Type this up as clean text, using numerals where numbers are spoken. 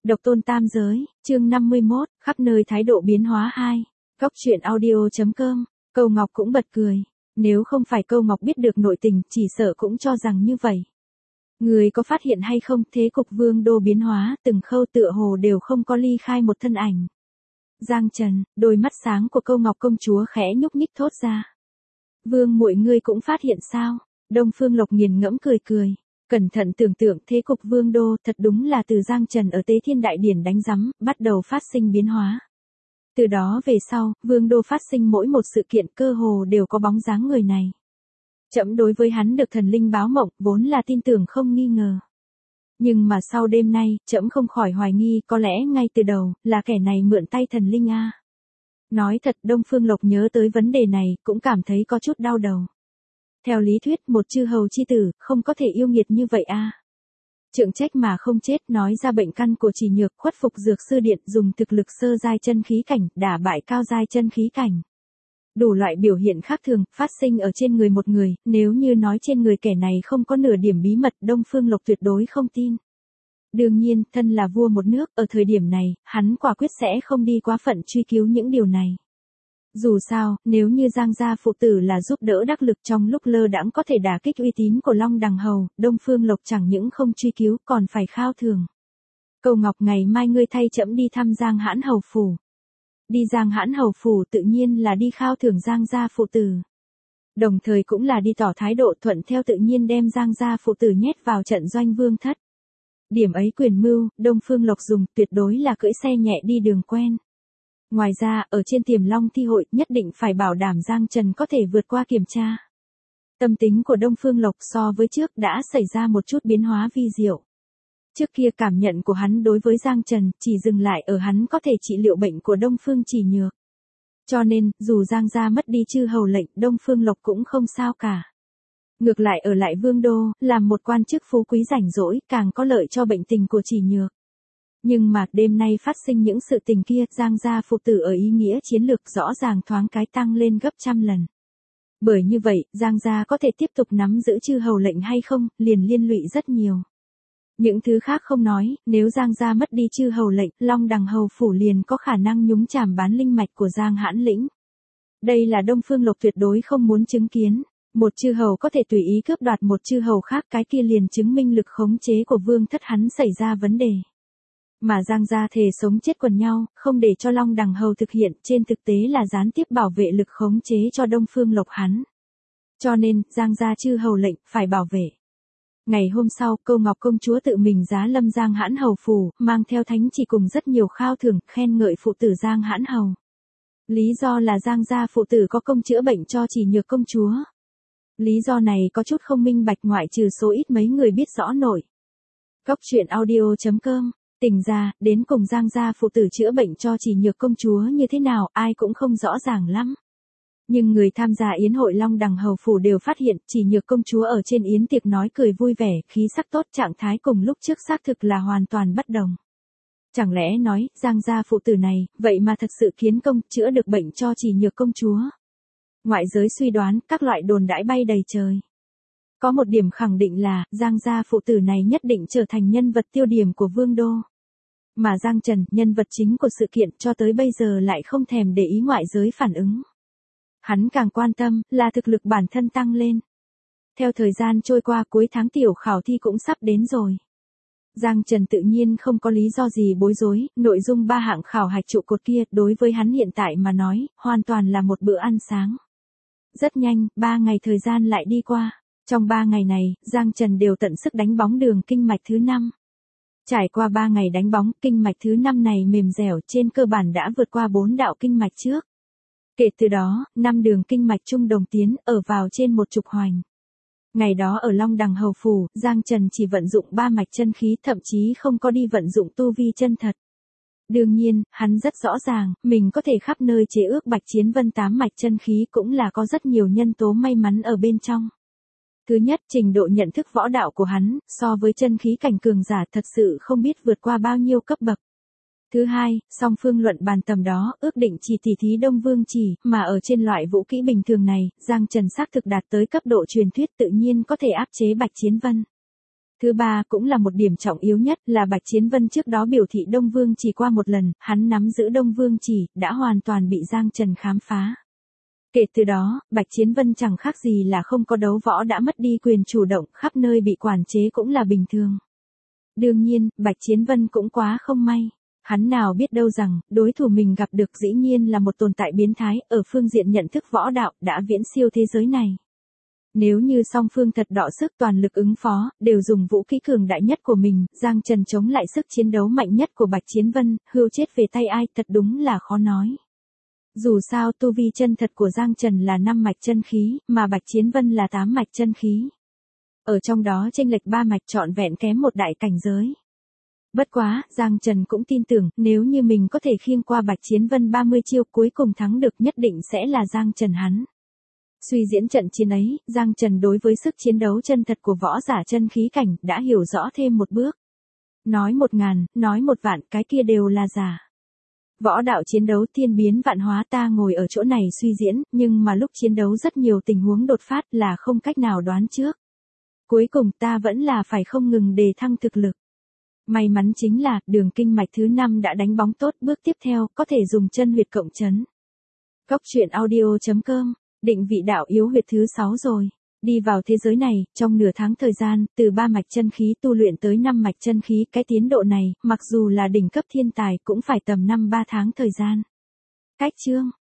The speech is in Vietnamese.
Độc tôn tam giới, chương 51, khắp nơi thái độ biến hóa 2. Góc truyện audio.com, Câu Ngọc cũng bật cười. Nếu không phải Câu Ngọc biết được nội tình, chỉ sợ cũng cho rằng như vậy. Người có phát hiện hay không, thế cục Vương đô biến hóa, từng khâu tựa hồ đều không có ly khai một thân ảnh. Giang Trần, đôi mắt sáng của Câu Ngọc công chúa khẽ nhúc nhích thốt ra. Vương muội ngươi cũng phát hiện sao? Đông Phương Lộc nghiền ngẫm cười cười. Cẩn thận tưởng tượng thế cục Vương đô thật đúng là từ Giang Trần ở Tế Thiên Đại Điển đánh rắm, bắt đầu phát sinh biến hóa. Từ đó về sau, Vương đô phát sinh mỗi một sự kiện cơ hồ đều có bóng dáng người này. Trẫm đối với hắn được thần linh báo mộng, vốn là tin tưởng không nghi ngờ. Nhưng mà sau đêm nay, trẫm không khỏi hoài nghi, có lẽ ngay từ đầu, là kẻ này mượn tay thần linh a. Nói thật, Đông Phương Lộc nhớ tới vấn đề này, cũng cảm thấy có chút đau đầu. Theo lý thuyết, một chư hầu chi tử, không có thể yêu nghiệt như vậy a. Trượng trách mà không chết, nói ra bệnh căn của Chỉ Nhược, khuất phục dược sư điện, dùng thực lực sơ giai chân khí cảnh, đả bại cao giai chân khí cảnh. Đủ loại biểu hiện khác thường, phát sinh ở trên người một người, nếu như nói trên người kẻ này không có nửa điểm bí mật, Đông Phương Lộc tuyệt đối không tin. Đương nhiên, thân là vua một nước, ở thời điểm này, hắn quả quyết sẽ không đi quá phận truy cứu những điều này. Dù sao, nếu như Giang gia phụ tử là giúp đỡ đắc lực trong lúc lơ đãng có thể đả kích uy tín của Long Đằng Hầu, Đông Phương Lộc chẳng những không truy cứu, còn phải khao thưởng. Câu Ngọc, ngày mai ngươi thay trẫm đi thăm Giang Hãn Hầu phủ. Đi Giang Hãn Hầu phủ tự nhiên là đi khao thưởng Giang gia phụ tử. Đồng thời cũng là đi tỏ thái độ thuận theo tự nhiên đem Giang gia phụ tử nhét vào trận doanh vương thất. Điểm ấy quyền mưu, Đông Phương Lộc dùng tuyệt đối là cưỡi xe nhẹ đi đường quen. Ngoài ra, ở trên Tiềm Long thi hội, nhất định phải bảo đảm Giang Trần có thể vượt qua kiểm tra. Tâm tính của Đông Phương Lộc so với trước đã xảy ra một chút biến hóa vi diệu. Trước kia cảm nhận của hắn đối với Giang Trần chỉ dừng lại ở hắn có thể trị liệu bệnh của Đông Phương Chỉ Nhược. Cho nên, dù Giang gia mất đi chư hầu lệnh, Đông Phương Lộc cũng không sao cả. Ngược lại ở lại Vương đô, làm một quan chức phú quý rảnh rỗi, càng có lợi cho bệnh tình của Chỉ Nhược. Nhưng mà, đêm nay phát sinh những sự tình kia, Giang gia phụ tử ở ý nghĩa chiến lược rõ ràng thoáng cái tăng lên gấp trăm lần. Bởi như vậy, Giang gia có thể tiếp tục nắm giữ chư hầu lệnh hay không, liền liên lụy rất nhiều. Những thứ khác không nói, nếu Giang gia mất đi chư hầu lệnh, Long Đằng Hầu phủ liền có khả năng nhúng chàm bán linh mạch của Giang Hãn Lĩnh. Đây là Đông Phương Lộc tuyệt đối không muốn chứng kiến. Một chư hầu có thể tùy ý cướp đoạt một chư hầu khác, cái kia liền chứng minh lực khống chế của vương thất hắn xảy ra vấn đề. Mà Giang gia thề sống chết quần nhau, không để cho Long Đằng Hầu thực hiện, trên thực tế là gián tiếp bảo vệ lực khống chế cho Đông Phương Lộc hắn. Cho nên, Giang gia chư hầu lệnh, phải bảo vệ. Ngày hôm sau, Câu Ngọc công chúa tự mình giá lâm Giang Hãn Hầu phủ, mang theo thánh chỉ cùng rất nhiều khao thưởng, khen ngợi phụ tử Giang Hãn Hầu. Lý do là Giang gia phụ tử có công chữa bệnh cho Chỉ Nhược công chúa. Lý do này có chút không minh bạch, ngoại trừ số ít mấy người biết rõ nổi. Góc truyện audio.com, Tình ra, đến cùng Giang gia phụ tử chữa bệnh cho Chỉ Nhược công chúa như thế nào, ai cũng không rõ ràng lắm. Nhưng người tham gia yến hội Long Đằng Hầu phủ đều phát hiện, Chỉ Nhược công chúa ở trên yến tiệc nói cười vui vẻ, khí sắc tốt, trạng thái cùng lúc trước xác thực là hoàn toàn bất đồng. Chẳng lẽ nói, Giang gia phụ tử này, vậy mà thật sự kiến công, chữa được bệnh cho Chỉ Nhược công chúa. Ngoại giới suy đoán, các loại đồn đãi bay đầy trời. Có một điểm khẳng định là, Giang gia phụ tử này nhất định trở thành nhân vật tiêu điểm của Vương đô. Mà Giang Trần, nhân vật chính của sự kiện, cho tới bây giờ lại không thèm để ý ngoại giới phản ứng. Hắn càng quan tâm, là thực lực bản thân tăng lên. Theo thời gian trôi qua, cuối tháng tiểu khảo thi cũng sắp đến rồi. Giang Trần tự nhiên không có lý do gì bối rối, nội dung 3 hạng khảo hạch trụ cột kia, đối với hắn hiện tại mà nói, hoàn toàn là một bữa ăn sáng. Rất nhanh, 3 ngày thời gian lại đi qua. Trong 3 ngày này, Giang Trần đều tận sức đánh bóng đường kinh mạch thứ 5. Trải qua 3 ngày đánh bóng, kinh mạch thứ 5 này mềm dẻo, trên cơ bản đã vượt qua 4 đạo kinh mạch trước. Kể từ đó, 5 đường kinh mạch trung đồng tiến, ở vào trên một trục hoành. Ngày đó ở Long Đằng Hầu phủ, Giang Trần chỉ vận dụng 3 mạch chân khí, thậm chí không có đi vận dụng tu vi chân thật. Đương nhiên, hắn rất rõ ràng, mình có thể khắp nơi chế ước Bạch Chiến Vân 8 mạch chân khí cũng là có rất nhiều nhân tố may mắn ở bên trong. Thứ nhất, trình độ nhận thức võ đạo của hắn, so với chân khí cảnh cường giả thật sự không biết vượt qua bao nhiêu cấp bậc. Thứ hai, song phương luận bàn tầm đó, ước định chỉ tỉ thí Đông Vương Chỉ, mà ở trên loại vũ kỹ bình thường này, Giang Trần xác thực đạt tới cấp độ truyền thuyết tự nhiên có thể áp chế Bạch Chiến Vân. Thứ ba cũng là một điểm trọng yếu nhất là Bạch Chiến Vân trước đó biểu thị Đông Vương Chỉ qua một lần, hắn nắm giữ Đông Vương Chỉ, đã hoàn toàn bị Giang Trần khám phá. Kể từ đó, Bạch Chiến Vân chẳng khác gì là không có đấu võ đã mất đi quyền chủ động, khắp nơi bị quản chế cũng là bình thường. Đương nhiên, Bạch Chiến Vân cũng quá không may. Hắn nào biết đâu rằng, đối thủ mình gặp được dĩ nhiên là một tồn tại biến thái, ở phương diện nhận thức võ đạo, đã viễn siêu thế giới này. Nếu như song phương thật đọ sức toàn lực ứng phó, đều dùng vũ khí cường đại nhất của mình, Giang Trần chống lại sức chiến đấu mạnh nhất của Bạch Chiến Vân, hưu chết về tay ai thật đúng là khó nói. Dù sao tu vi chân thật của Giang Trần là 5 mạch chân khí, mà Bạch Chiến Vân là 8 mạch chân khí. Ở trong đó chênh lệch 3 mạch trọn vẹn kém một đại cảnh giới. Bất quá, Giang Trần cũng tin tưởng, nếu như mình có thể khiêng qua Bạch Chiến Vân 30 chiêu cuối cùng thắng được nhất định sẽ là Giang Trần hắn. Suy diễn trận chiến ấy, Giang Trần đối với sức chiến đấu chân thật của võ giả chân khí cảnh đã hiểu rõ thêm một bước. Nói 1000, nói 1.000, cái kia đều là giả. Võ đạo chiến đấu thiên biến vạn hóa ta ngồi ở chỗ này suy diễn, nhưng mà lúc chiến đấu rất nhiều tình huống đột phát là không cách nào đoán trước. Cuối cùng ta vẫn là phải không ngừng đề thăng thực lực. May mắn chính là, đường kinh mạch thứ 5 đã đánh bóng tốt, bước tiếp theo, có thể dùng chân huyệt cộng chấn. Góc truyện audio.com, định vị đạo yếu huyệt thứ 6 rồi. Đi vào thế giới này, trong nửa tháng thời gian, từ 3 mạch chân khí tu luyện tới 5 mạch chân khí, cái tiến độ này, mặc dù là đỉnh cấp thiên tài cũng phải tầm 5-3 tháng thời gian. Cách chương